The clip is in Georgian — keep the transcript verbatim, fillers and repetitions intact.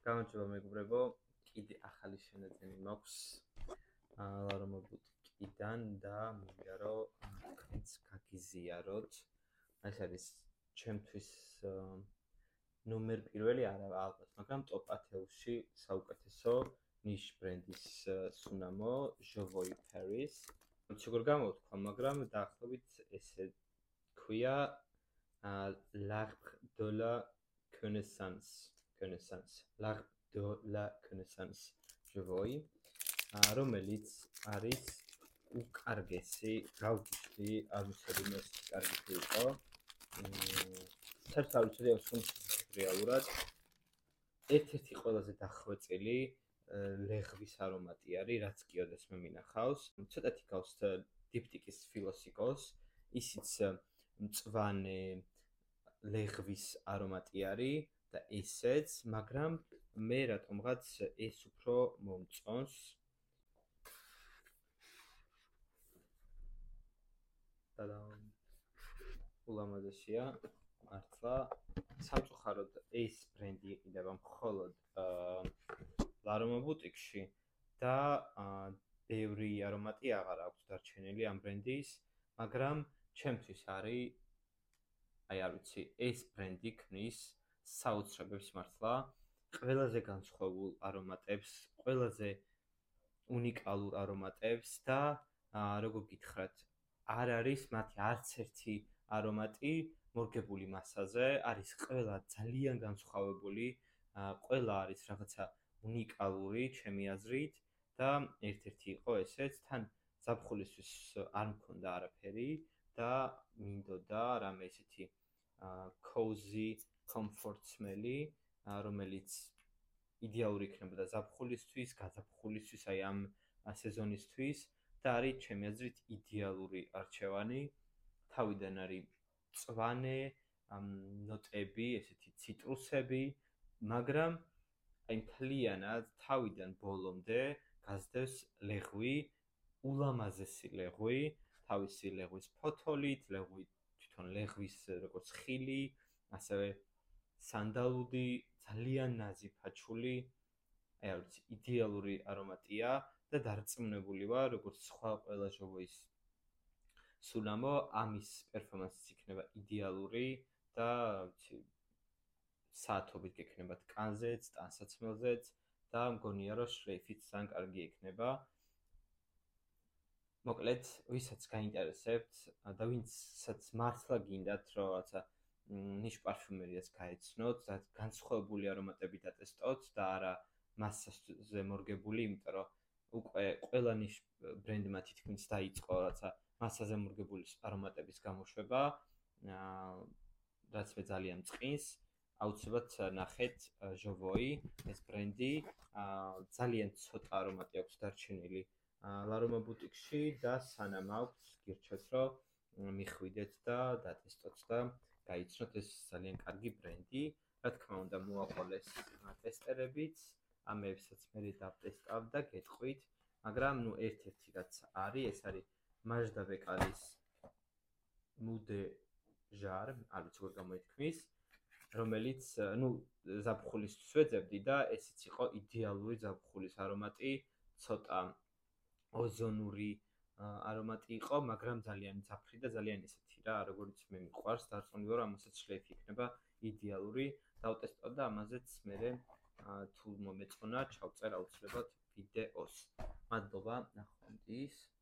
გამარჯობა მეგობრებო, კიდე ახალი შენაძენი მაქვს ლარომა ბუტიკიდან და მინდა რომ თქვენც გაგიზიაროთ. ეს არის ჩემთვის ნომერ პირველი არა ალბათ, მაგრამ ტოპ ათეულში საუკეთესო ნიშ ბრენდის სუნამო ჟოვოი Paris. როგორ გამოვთქვა, მაგრამ დაახლოებით ესე ქვია l'arbre de la connaissance. connaissance. L'arbre de la connaissance ჟოვოი, რომელიც არის უკარგესი, გავგიშდი, არ ვიცოდი მე ეს კარგი იყო. საერთოდ არ ვიცოდი ეს რეალურად ერთ-ერთი ყველაზე დახვეწილი ლეღვის არომატი არის, რაც კიდეც მე მინახავს. ცოტათი გავს დიპტიკის ფილოსიკოს, ისიც მწვანე ლეღვის არომატი არის და ესეც, მაგრამ მე რატომღაც ეს უფრო მომწონს. და ულამაზესია, მართლა. სამწუხაროდ ეს ბრენდი იყიდება მხოლოდ ლარომა ბუტიკში და ბევრი არომატი აღარ აქვს დარჩენილი ამ ბრენდის, მაგრამ ჩემთვის არის აი არ ვიცი, ეს ბრენდი ქმნის საოცრებებს მართლა, ყველაზე განსხვავებულ არომატებს, ყველაზე უნიკალურ არომატებს და როგორ გითხრათ, არ არის მათი არც ერთი არომატი მორგებული მასაზე, არის ყველა ძალიან განსხვავებული, ყველა არის რაღაცა უნიკალური ჩემი აზრით და ერთ-ერთი იყო ესეც, თან ზაფხულისთვის არ მქონდა არაფერი და მინდოდა რამე ესეთი cozy comfort smell-ი, რომელიც იდეალური იქნებოდა ზაფხულისთვის, გაზაფხულისთვის, აი ამ სეზონისთვის და არის ჩემი აზრით იდეალური არჩევანი. თავიდან არის მწვანე ნოტები, ესეთი ციტრუსები, მაგრამ აი მთლიანად თავიდან ბოლომდე გასდევს ლეღვი, ულამაზესი ლეღვი, თავისი ლეღვის ფოთოლით, ლეღვი თვითონ ლეღვის როგორც ხილი, ასევე სანდალუდი, ძალიან ნაზი ფაჩული, აი არ ვიცი, იდეალური არომატია და დარწმუნებული ვარ, როგორც სხვა ყველა ჟოვოის სუნამო, ამის პერფორმანსიც იქნება იდეალური და ვიცი, საათობით გექნებათ კანზეც, ტანსაცმელზეც და მგონია რომ შლეიფიც ძალიან კარგი იქნება. მოკლედ, ვისაც გაინტერესებთ და ვინცაც მართლა გინდათ რომ რაცა ნიშ პარფიუმერიას გაეცნოთ და განსხვავებული არომატები დატესტოთ და არა მასაზე მორგებული, იმიტომ რომ უკვე ყველა ნიშ ბრენდმა თითქმის დაიწყო რაცა მასაზე მორგებული არომატების გამოშვება, რაც მე ძალიან მწყინს. აუცილებლად ნახეთ ჟოვოი, ეს ბრენდი, ძალიან ცოტა არომატი აქვს დარჩენილი ლარომა ბუტიკში და სანამ აქვს, გირჩევთ რომ მიხვიდეთ და დატესტოთ და გაიცნოთ, ეს ძალიან კარგი ბრენდი. რა თქმა უნდა, მოაყოლეს ტესტერებიც, ამებსაც მე დავტესტავ და გეტყვით, მაგრამ ნუ ერთ-ერთი რაც არის, ეს არის მაჟდა ბეკალის მუდე ჟარ, არ ვიცი როგორ გამოითქმის, რომელიც, ნუ ზაფხულისთვის ვეძებდი და ესეც იყო იდეალური ზაფხულის არომატი, ცოტა ოზონური არომატი იყო, მაგრამ ძალიან მძაფრი და ძალიან ესეთი რა, როგორც მე მიყვარს, დარწმუნებული ვარ, ამასაც შლეიფი იქნება იდეალური. დავტესტავ და ამაზეც მე თუ მომეწონა, ჩავწერ აუცილებლად ვიდეოს. მადლობა, ნახვამდის.